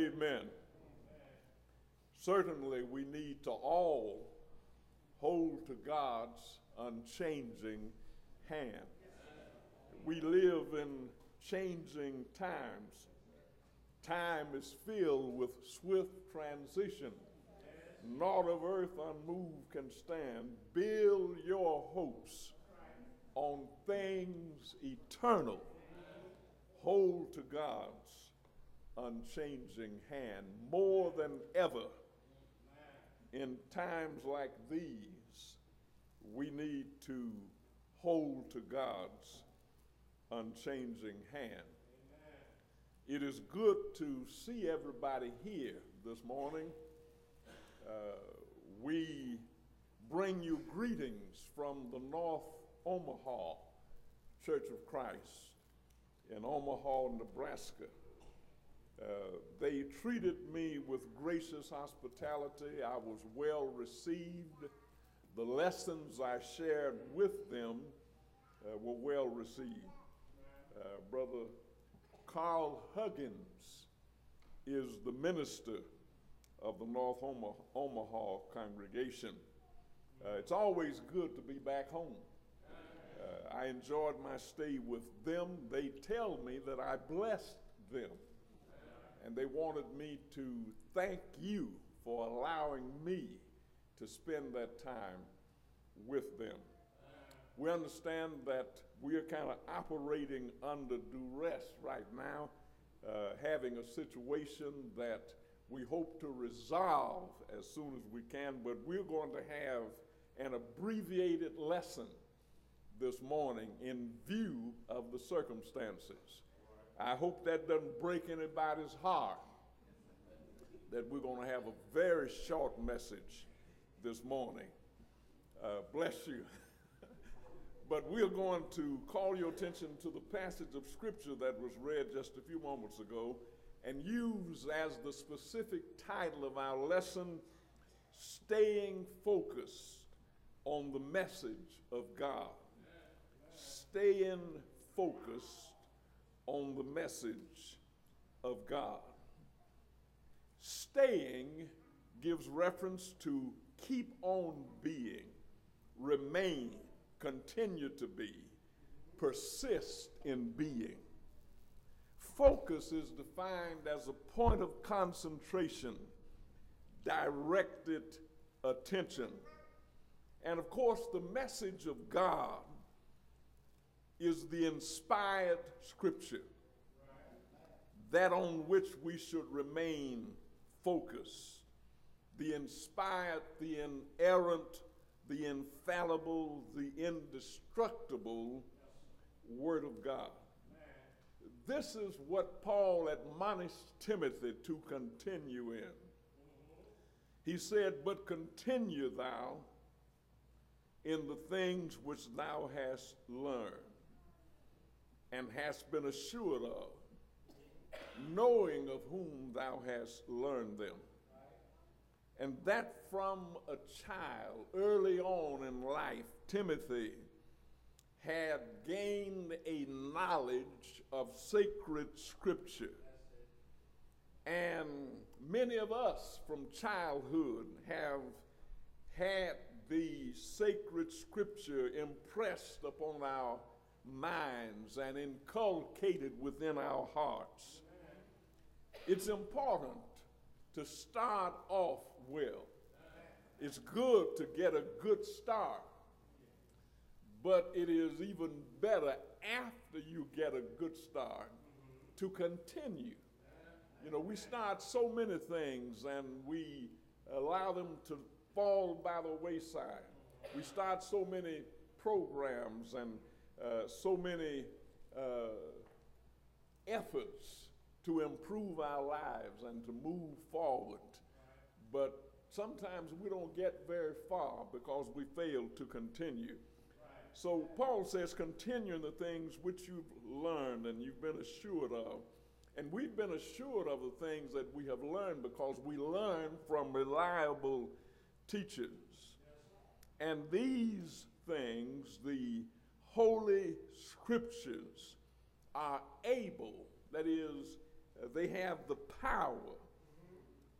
amen. Certainly, we need to all hold to God's unchanging hand. We live in changing times. Time is filled with swift transition. Naught of earth unmoved can stand. Build your hopes on things eternal. Hold to God's unchanging hand more than ever. In times like these, we need to hold to God's unchanging hand. It is good to see everybody here this morning. We bring you greetings from the North Omaha Church of Christ in Omaha, Nebraska. They treated me with gracious hospitality. I was well received. The lessons I shared with them were well received. Brother Carl Huggins is the minister of the North Omaha congregation. It's always good to be back home. I enjoyed my stay with them. They tell me that I blessed them. And they wanted me to thank you for allowing me to spend that time with them. We understand that we are kind of operating under duress right now, having a situation that we hope to resolve as soon as we can, but we're going to have an abbreviated lesson this morning in view of the circumstances. I hope that doesn't break anybody's heart that we're going to have a very short message this morning. Bless you. But we're going to call your attention to the passage of Scripture that was read just a few moments ago and use as the specific title of our lesson, Staying Focused on the Message of God. Staying focused on the message of God. Staying gives reference to keep on being, remain, continue to be, persist in being. Focus is defined as a point of concentration, directed attention. And of course, the message of God is the inspired scripture, that on which we should remain focused. The inspired, the inerrant, the infallible, the indestructible Word of God. This is what Paul admonished Timothy to continue in. He said, "But continue thou in the things which thou hast learned and hast been assured of, knowing of whom thou hast learned them." And that from a child, early on in life, Timothy had gained a knowledge of sacred scripture. And many of us from childhood have had the sacred scripture impressed upon our minds and inculcated within our hearts. It's important to start off well. It's good to get a good start, but it is even better after you get a good start to continue. You know, we start so many things and we allow them to fall by the wayside. We start so many programs and so many efforts to improve our lives and to move forward. But sometimes we don't get very far because we fail to continue. So Paul says, continue in the things which you've learned and you've been assured of. And we've been assured of the things that we have learned because we learn from reliable teachers. And these things, the Holy Scriptures, are able, that is, they have the power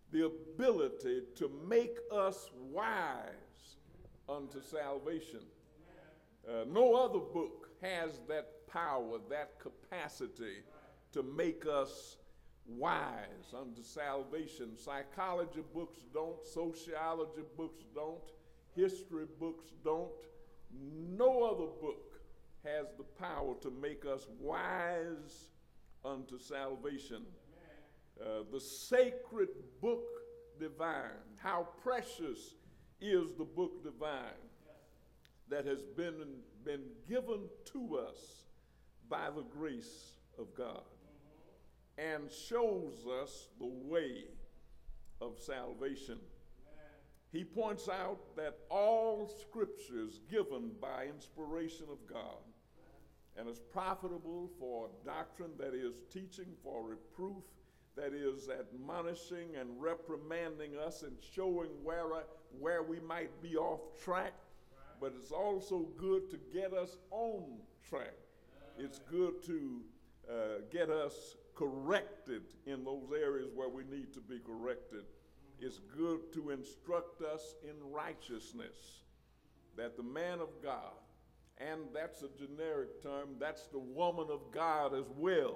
the ability to make us wise unto salvation. No other book has that power, that capacity to make us wise unto salvation. Psychology books don't, sociology books don't, history books don't. No other book has the power to make us wise unto salvation. The sacred book divine, how precious is the book divine that has been given to us by the grace of God, and shows us the way of salvation. He points out that all scripture is given by inspiration of God and is profitable for doctrine, that is, teaching, for reproof, that is, admonishing and reprimanding us and showing where we might be off track. But it's also good to get us on track. It's good to get us corrected in those areas where we need to be corrected. It's good to instruct us in righteousness, that the man of God, and that's a generic term, that's the woman of God as well,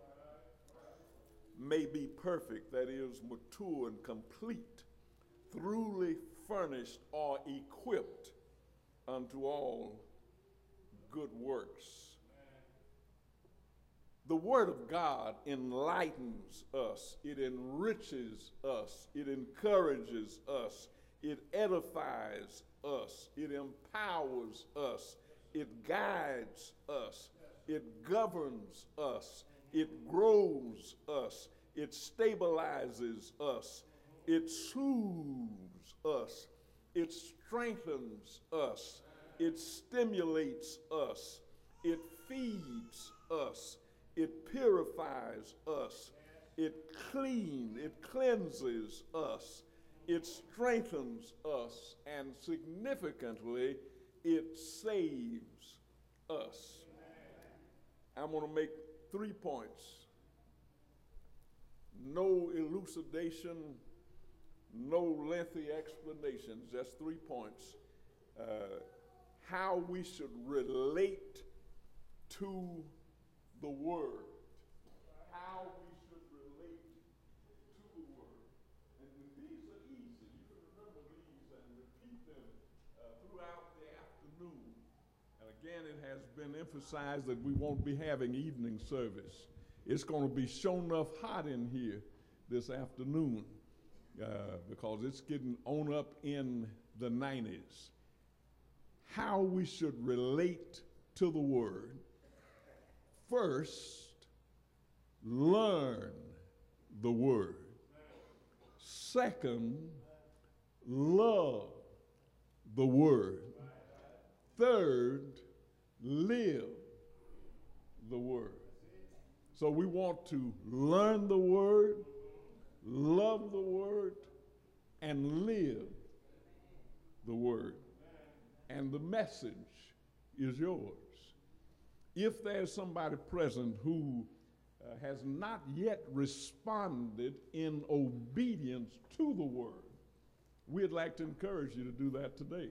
may be perfect, that is, mature and complete, thoroughly furnished or equipped unto all good works. The Word of God enlightens us, it enriches us, it encourages us, it edifies us, it empowers us, it guides us, it governs us, it grows us, it stabilizes us, it soothes us, it strengthens us, it stimulates us, it feeds us, it purifies us, it cleanses us, it strengthens us, and significantly, it saves us. I'm going to make 3 points. No elucidation, no lengthy explanations, just 3 points. How we should relate to the Word. How we should relate to the Word. And these are easy. You can remember these and repeat them throughout the afternoon. And again, it has been emphasized that we won't be having evening service. It's going to be shown enough hot in here this afternoon because it's getting on up in the 90s. How we should relate to the Word. First, learn the Word. Second, love the Word. Third, live the Word. So we want to learn the Word, love the Word, and live the Word. And the message is yours. If there's somebody present who has not yet responded in obedience to the Word, we'd like to encourage you to do that today.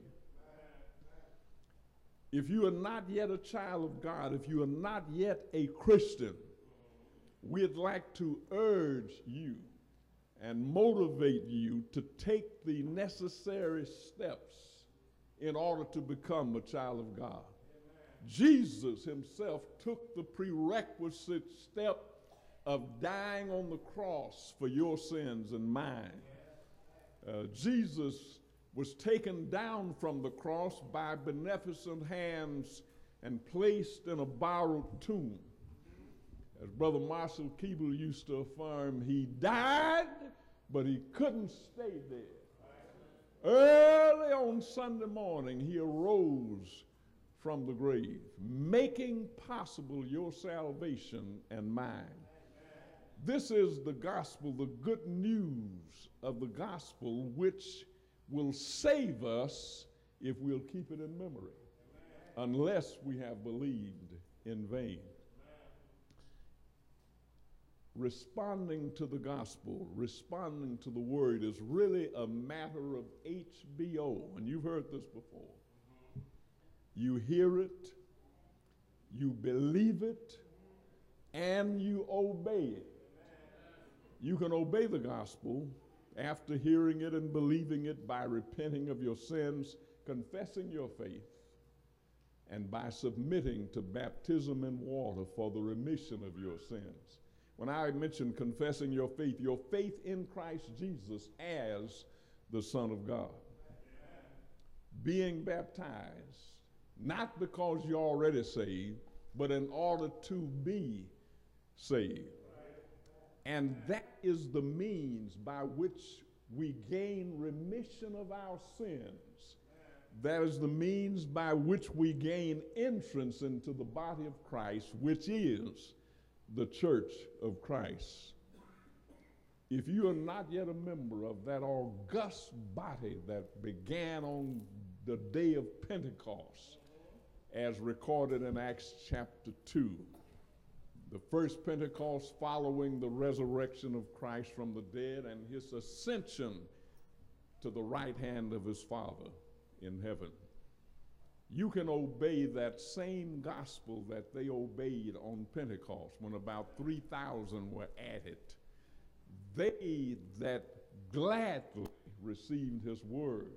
If you are not yet a child of God, if you are not yet a Christian, we'd like to urge you and motivate you to take the necessary steps in order to become a child of God. Jesus himself took the prerequisite step of dying on the cross for your sins and mine. Jesus was taken down from the cross by beneficent hands and placed in a borrowed tomb. As Brother Marshall Keeble used to affirm, he died, but he couldn't stay there. Early on Sunday morning, he arose from the grave, making possible your salvation and mine. This is the gospel, the good news of the gospel, which will save us if we'll keep it in memory, unless we have believed in vain. responding to the gospel, responding to the word is really a matter of HBO. And you've heard this before. You hear it, you believe it, and you obey it. You can obey the gospel after hearing it and believing it by repenting of your sins, confessing your faith, and by submitting to baptism in water for the remission of your sins. When I mention confessing your faith in Christ Jesus as the Son of God. Being baptized, not because you're already saved, but in order to be saved. And that is the means by which we gain remission of our sins. That is the means by which we gain entrance into the body of Christ, which is the church of Christ. If you are not yet a member of that august body that began on the day of Pentecost, as recorded in Acts chapter 2, the first Pentecost following the resurrection of Christ from the dead and his ascension to the right hand of his Father in heaven. You can obey that same gospel that they obeyed on Pentecost when about 3,000 were added. They that gladly received his word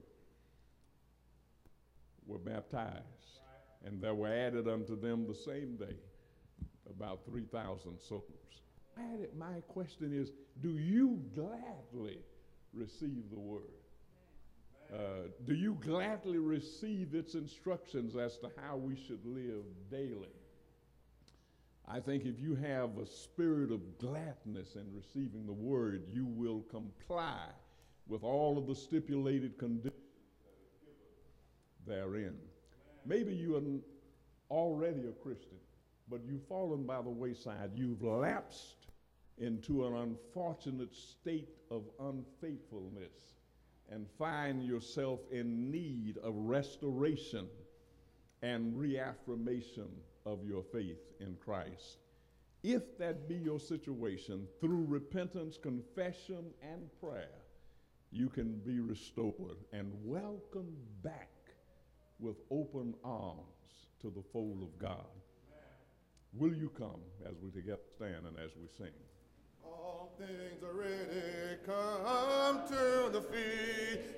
were baptized, and there were added unto them the same day about 3,000 souls. My question is, do you gladly receive the word? Do you gladly receive its instructions as to how we should live daily? I think if you have a spirit of gladness in receiving the word, you will comply with all of the stipulated conditions that are given therein. Maybe you are already a Christian, but you've fallen by the wayside. You've lapsed into an unfortunate state of unfaithfulness and find yourself in need of restoration and reaffirmation of your faith in Christ. If that be your situation, through repentance, confession, and prayer, you can be restored and welcomed back with open arms to the fold of God. Will you come as we together stand and as we sing? All things are ready, come to the feast.